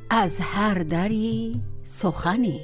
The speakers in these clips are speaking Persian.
از هر دری سخنی.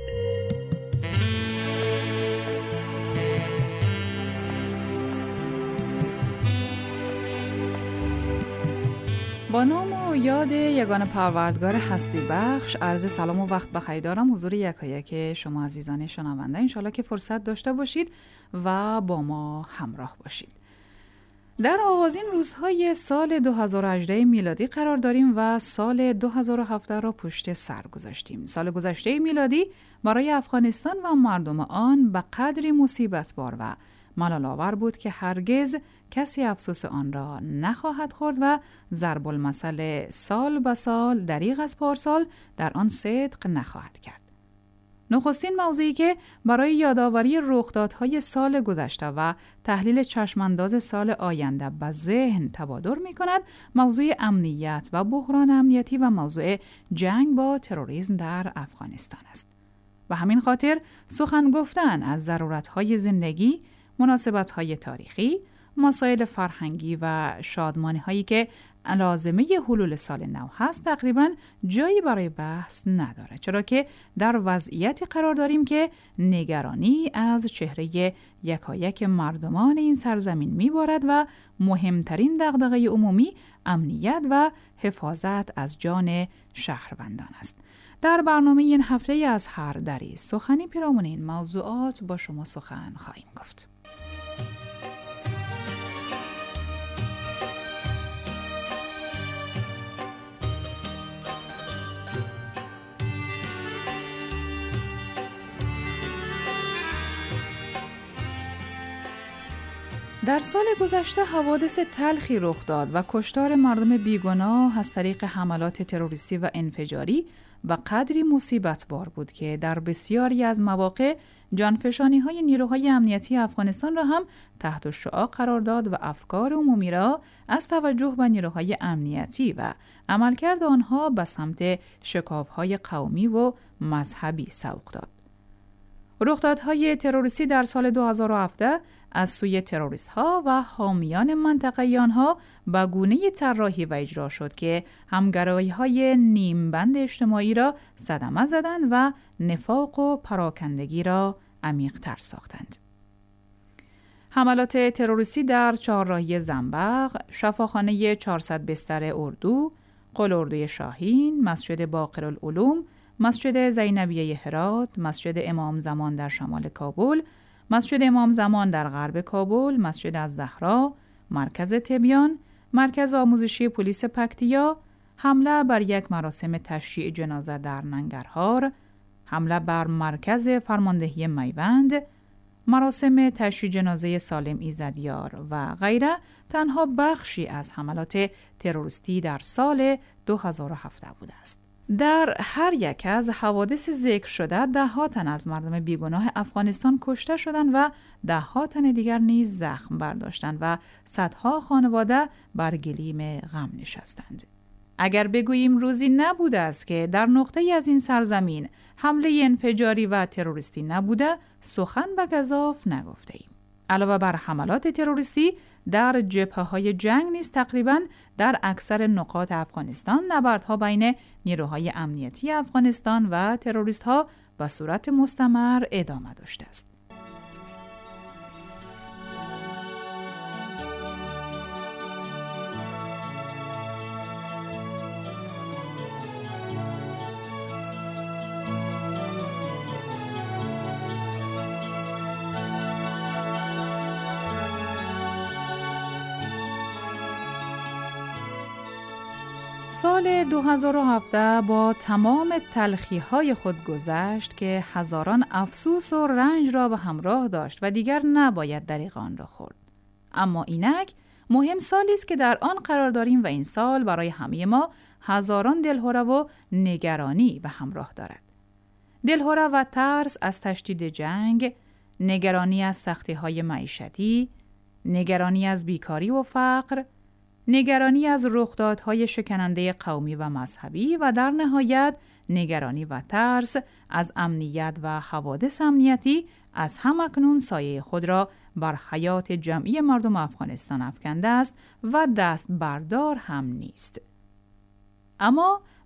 با نام و یاد یگانه پروردگار هستی بخش، عرض سلام و وقت بخیر دارم حضور یکایک شما عزیزان شنونده. انشالله که فرصت داشته باشید و با ما همراه باشید. در آغازین روزهای سال 2018 میلادی قرار داریم و سال 2017 را پشت سر گذاشتیم. سال گذشته میلادی برای افغانستان و مردم آن به قدری مصیبت‌بار و ملال‌آور بود که هرگز کسی افسوس آن را نخواهد خورد و ضرب المثل سال به سال دریغ از پارسال در آن صدق نخواهد کرد. نخستین موضوعی که برای یادآوری رخدادهای سال گذشته و تحلیل چشمانداز سال آینده به ذهن تبادر می کند، موضوع امنیت و بحران امنیتی و موضوع جنگ با تروریسم در افغانستان است. و همین خاطر سخن گفتن از ضرورت‌های زندگی، مناسبت‌های تاریخی، مسائل فرهنگی و شادمانی‌هایی که لازمه حلول سال نو هست تقریباً جایی برای بحث نداره، چرا که در وضعیتی قرار داریم که نگرانی از چهره یکایک مردمان این سرزمین میبارد و مهمترین دغدغه عمومی امنیت و حفاظت از جان شهروندان است. در برنامه این هفته از هر دری سخنی پیرامون این موضوعات با شما سخن خواهیم گفت. در سال گذشته حوادث تلخی رخ داد و کشتار مردم بیگناه از طریق حملات تروریستی و انفجاری و قدری مصیبت‌بار بود که در بسیاری از مواقع جانفشانی‌های نیروهای امنیتی افغانستان را هم تحت شعاع قرار داد و افکار عمومی را از توجه به نیروهای امنیتی و عملکرد آنها به سمت شکاف‌های قومی و مذهبی سوق داد. رخدادهای تروریستی در سال 2017 از سوی تروریست‌ها و حامیان منطقه‌ای آنها به گونه‌ای طراحی و اجرا شد که همگرایی‌های نیمبند اجتماعی را صدمه زدند و نفاق و پراکندگی را عمیق‌تر ساختند. حملات تروریستی در چهارراهی زنبق، شفاخانه 400 بستر اردو، قلاردوی شاهین، مسجد باقرالعلوم، مسجد زینبیه هرات، مسجد امام زمان در شمال کابل، مسجد امام زمان در غرب کابل، مسجد الزهرا، مرکز تبیان، مرکز آموزشی پلیس پکتیا، حمله بر یک مراسم تشییع جنازه در ننگرهار، حمله بر مرکز فرماندهی میوند، مراسم تشییع جنازه سالم ایزدیار و غیره تنها بخشی از حملات تروریستی در سال 2017 بوده است. در هر یک از حوادث ذکر شده ده‌ها تن از مردم بیگناه افغانستان کشته شدند و ده‌ها تن دیگر نیز زخم برداشتند و صدها خانواده بر گلیم غم نشستند. اگر بگوییم روزی نبوده است که در نقطه‌ای از این سرزمین حمله انفجاری و تروریستی نبوده، سخن به گزاف نگفته‌ایم. علاوه بر حملات تروریستی در جبهه‌های جنگ نیز تقریباً در اکثر نقاط افغانستان نبردها بین نیروهای امنیتی افغانستان و تروریست‌ها به صورت مستمر ادامه داشته است. سال 2017 با تمام تلخی‌های خود گذشت که هزاران افسوس و رنج را به همراه داشت و دیگر نباید دریغ آن را خورد. اما اینک مهم سالی است که در آن قرار داریم و این سال برای همه ما هزاران دلهره و نگرانی به همراه دارد. دلهره و ترس از تشدید جنگ، نگرانی از سختی‌های معیشتی، نگرانی از بیکاری و فقر، نگرانی از رخدادهای شکننده قومی و مذهبی و در نهایت نگرانی و ترس از امنیت و حوادث امنیتی از همکنون سایه خود را بر حیات جمعی مردم افغانستان افکنده است و دست بردار هم نیست. اما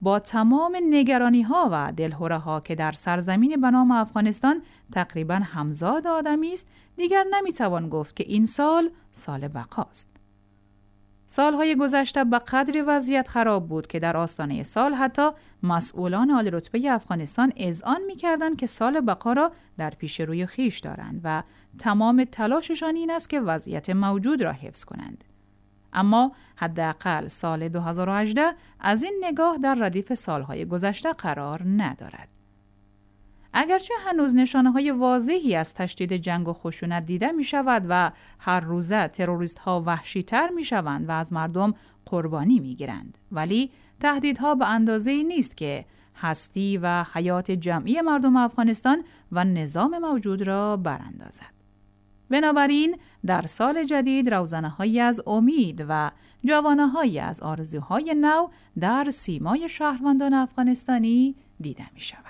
با تمام نگرانی‌ها و دلهره‌ها که در سرزمین به نام افغانستان تقریباً همزاد آدمی است، دیگر نمی‌توان گفت که این سال بقاست. سالهای گذشته به قدری وضعیت خراب بود که در آستانه سال حتی مسئولان عالی رتبه افغانستان اذعان می‌کردند که سال بقا را در پیش روی خویش دارند و تمام تلاششان این است که وضعیت موجود را حفظ کنند. اما حداقل سال 2018 از این نگاه در ردیف سالهای گذشته قرار ندارد. اگرچه هنوز نشانه‌های واضحی از تشدید جنگ و خشونت دیده می شود و هر روزه تروریست‌ها وحشی‌تر می شوند و از مردم قربانی می گیرند، ولی تهدیدها به اندازه‌ای نیست که هستی و حیات جمعی مردم افغانستان و نظام موجود را براندازد. بنابراین در سال جدید روزنه‌هایی از امید و جوانه‌هایی از آرزوهای نو در سیمای شهروندان افغانستانی دیده می شود.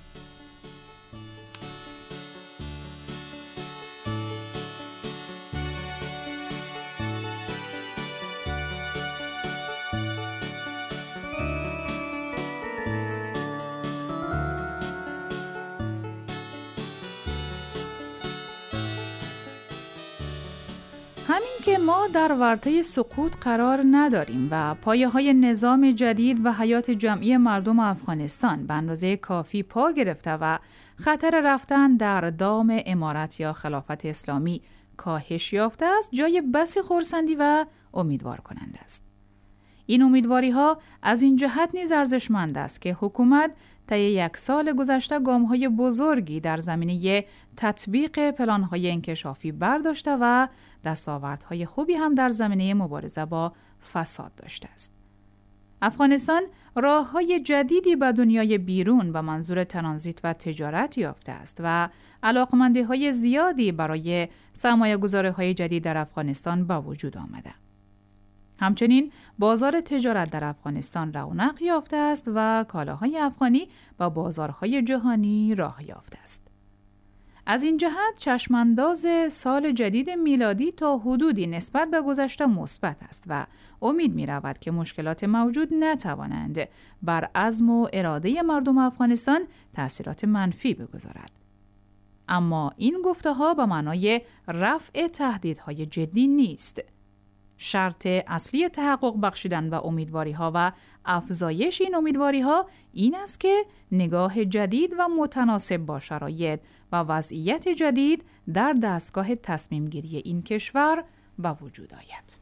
همین که ما در ورطه سقوط قرار نداریم و پایه‌های نظام جدید و حیات جمعی مردم افغانستان به اندازه کافی پا گرفته و خطر رفتن در دام امارت یا خلافت اسلامی کاهش یافته است، جای بسی خرسندی و امیدوار کننده است. این امیدواری‌ها از این جهت نیز ارزشمند است که حکومت طی 1 سال گذشته گام‌های بزرگی در زمینه تطبیق پلان‌های انکشافی برداشته و دستاوردهای خوبی هم در زمینه مبارزه با فساد داشته است. افغانستان راه‌های جدیدی به دنیای بیرون به منظور ترانزیت و تجارت یافته است و علاقمندی‌های زیادی برای سرمایه‌گذاری‌های جدید در افغانستان به وجود آمده. همچنین بازار تجارت در افغانستان رونق یافته است و کالاهای افغانی با بازارهای جهانی راه یافته است. از این جهت چشمانداز سال جدید میلادی تا حدودی نسبت به گذشته مثبت است و امید می رود که مشکلات موجود نتوانند بر عزم و اراده مردم افغانستان تأثیرات منفی بگذارد. اما این گفته‌ها به معنای رفع تهدیدهای جدی نیست. شرط اصلی تحقق بخشیدن و امیدواری‌ها و افزایش این امیدواری‌ها این است که نگاه جدید و متناسب با شرایط و وضعیت جدید در دستگاه تصمیم‌گیری این کشور به وجود آید.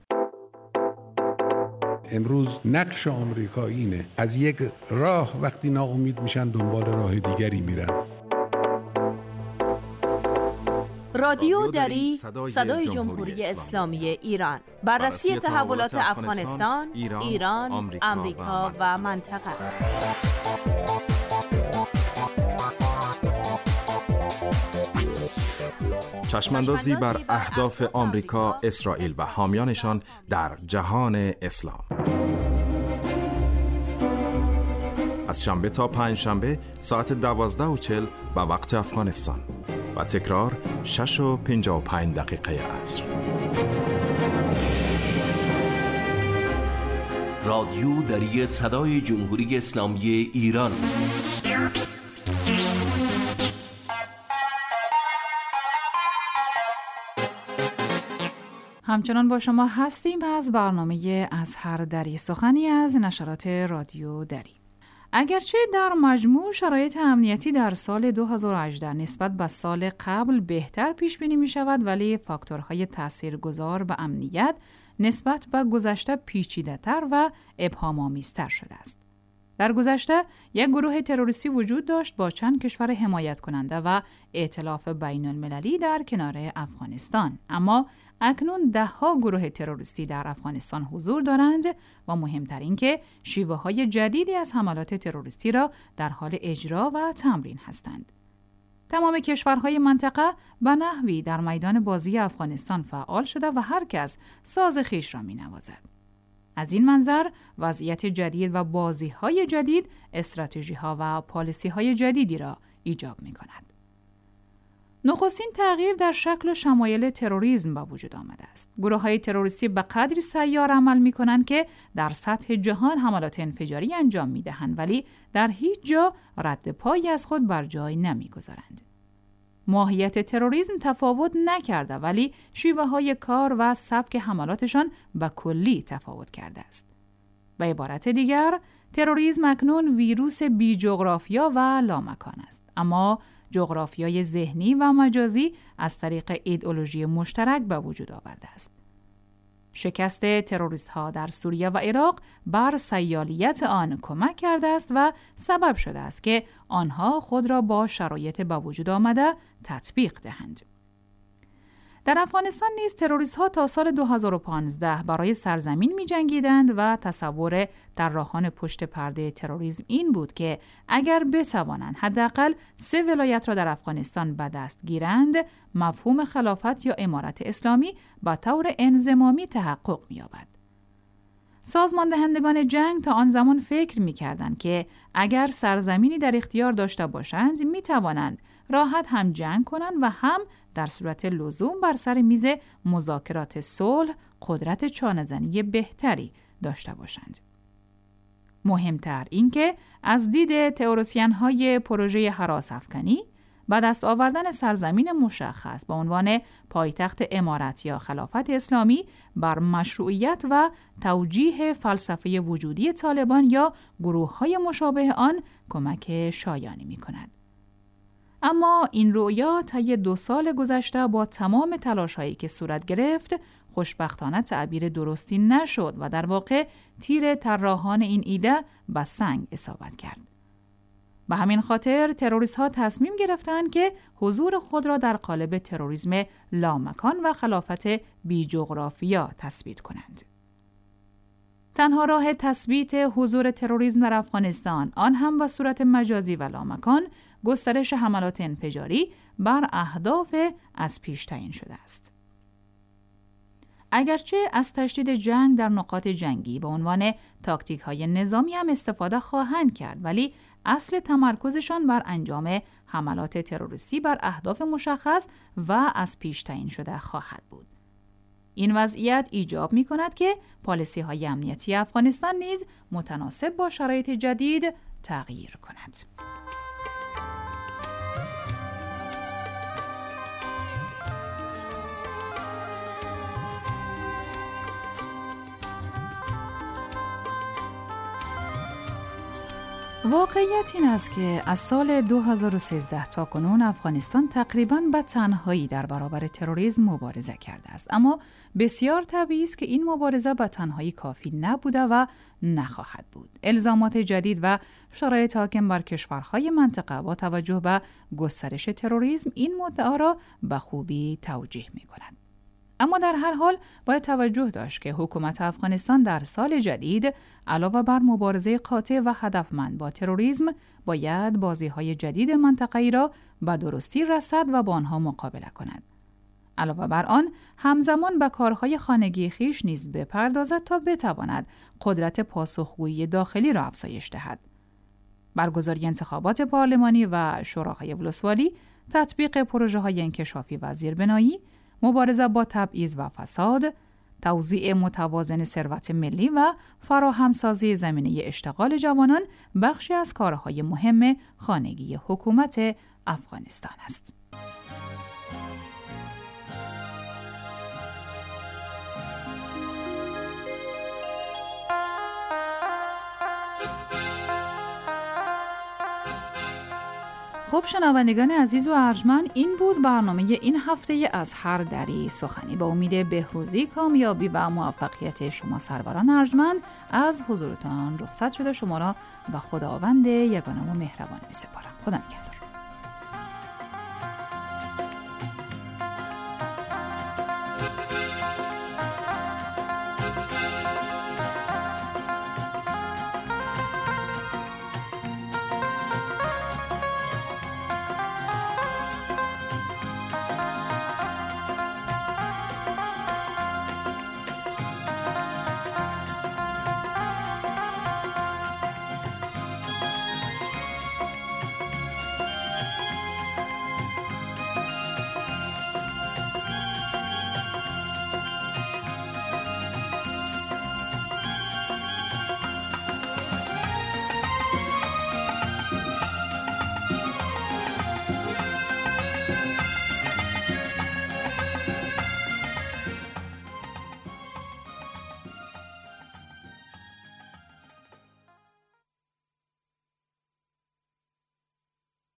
امروز نقش آمریکا اینه از یک راه وقتی ناامید میشن دنبال راه دیگری میرن. رادیو دری صدای جمهوری اسلامی ایران، بررسی تحولات افغانستان، ایران، آمریکا و منطقه. چشماندازی بر اهداف آمریکا، اسرائیل و حامیانشان در جهان اسلام. از شنبه تا پنجشنبه ساعت 12:40 به وقت افغانستان و تکرار 6:55 عصر. رادیو دری صدای جمهوری اسلامی ایران. همچنان با شما هستیم از برنامه از هر دری، سخنی از نشرات رادیو دری. اگرچه در مجموع شرایط امنیتی در سال 2018 نسبت به سال قبل بهتر پیش بینی می شود، ولی فاکتورهای تاثیرگذار به امنیت نسبت به گذشته پیچیده‌تر و ابهام‌آمیزتر شده است. در گذشته یک گروه تروریستی وجود داشت با چند کشور حمایت کننده و ائتلاف بین المللی در کنار افغانستان، اما اکنون 10 گروه تروریستی در افغانستان حضور دارند و مهمترین که شیوه‌های جدیدی از حملات تروریستی را در حال اجرا و تمرین هستند. تمام کشورهای منطقه به نحوی در میدان بازی افغانستان فعال شده و هر کس ساز خویش را می‌نوازد. از این منظر وضعیت جدید و بازی‌های جدید استراتژی‌ها و پالیسی‌های جدیدی را ایجاب می‌کند. نخستین تغییر در شکل و شمایل تروریسم به وجود آمده است. گروه‌های تروریستی به قدری سیار عمل می‌کنند که در سطح جهان حملات انفجاری انجام می‌دهند ولی در هیچ جا رد پایی از خود بر جای نمی‌گذارند. ماهیت تروریسم تفاوت نکرده ولی شیوه‌های کار و سبک حملاتشان به کلی تفاوت کرده است. به عبارت دیگر، تروریسم اکنون ویروس بی جغرافیا و لامکان است، اما جغرافیای ذهنی و مجازی از طریق ایدئولوژی مشترک به وجود آورده است. شکست تروریست‌ها در سوریه و عراق بر سیالیت آن کمک کرده است و سبب شده است که آنها خود را با شرایط به وجود آمده تطبیق دهند. در افغانستان نیز تروریست‌ها تا سال 2015 برای سرزمین می‌جنگیدند و تصور طراحان پشت پرده تروریسم این بود که اگر بتوانند حداقل 3 ولایت را در افغانستان به دست گیرند، مفهوم خلافت یا امارت اسلامی به طور انضمامی تحقق می‌یابد. سازماندهندگان جنگ تا آن زمان فکر می‌کردند که اگر سرزمینی در اختیار داشته باشند، می‌توانند راحت هم جنگ کنند و هم در صورت لزوم بر سر میز مذاکرات صلح قدرت چانه‌زنی بهتری داشته باشند. مهمتر این که از دید تئوریسین‌های پروژه هراس‌افکنی به دست آوردن سرزمین مشخص به عنوان پایتخت امارت یا خلافت اسلامی بر مشروعیت و توجیه فلسفه وجودی طالبان یا گروه‌های مشابه آن کمک شایانی می‌کند. اما این رؤیا طی 2 سال گذشته با تمام تلاش‌هایی که صورت گرفت خوشبختانه تعبیر درستی نشد و در واقع تیر طراحان این ایده به سنگ اصابت کرد. به همین خاطر تروریست‌ها تصمیم گرفتند که حضور خود را در قالب تروریسم لامکان و خلافت بی جغرافیا تثبیت کنند. تنها راه تثبیت حضور تروریسم در افغانستان، آن هم به صورت مجازی و لامکان، گسترش حملات انفجاری بر اهداف از پیش تعیین شده است. اگرچه از تشدید جنگ در نقاط جنگی به عنوان تاکتیک‌های نظامی هم استفاده خواهند کرد، ولی اصل تمرکزشان بر انجام حملات تروریستی بر اهداف مشخص و از پیش تعیین شده خواهد بود. این وضعیت ایجاب می‌کند که پالیسی‌های امنیتی افغانستان نیز متناسب با شرایط جدید تغییر کند. واقعیت این است که از سال 2013 تا کنون افغانستان تقریباً به تنهایی در برابر تروریسم مبارزه کرده است، اما بسیار طبیعی است که این مبارزه به تنهایی کافی نبوده و نخواهد بود. الزامات جدید و شرایط حاکم بر کشورهای منطقه با توجه به گسترش تروریسم این مدعا را به خوبی توجیه می‌کند. اما در هر حال باید توجه داشت که حکومت افغانستان در سال جدید علاوه بر مبارزه قاطع و هدفمند با تروریسم باید بازی‌های جدید منطقه‌ای را به درستی رصد و با آنها مقابله کند. علاوه بر آن همزمان به کارهای خانگی خویش نیز بپردازد تا بتواند قدرت پاسخگویی داخلی را افزایش دهد. برگزاری انتخابات پارلمانی و شوراهای ولسوالی، تطبیق پروژه‌های انکشافی و زیربنایی، مبارزه با تبعیض و فساد، توزیع متوازن ثروت ملی و فراهمسازی زمینه اشتغال جوانان بخشی از کارهای مهم خانگی حکومت افغانستان است. خب شنوندگان عزیز و ارجمند، این بود برنامه این هفته از هر دری سخنی. با امید بهروزی، کامیابی و موفقیت شما سروران ارجمند از حضورتان رخصت شده، شما را به خداوند یگانه و مهربان می‌سپارم. خدا نگهدار.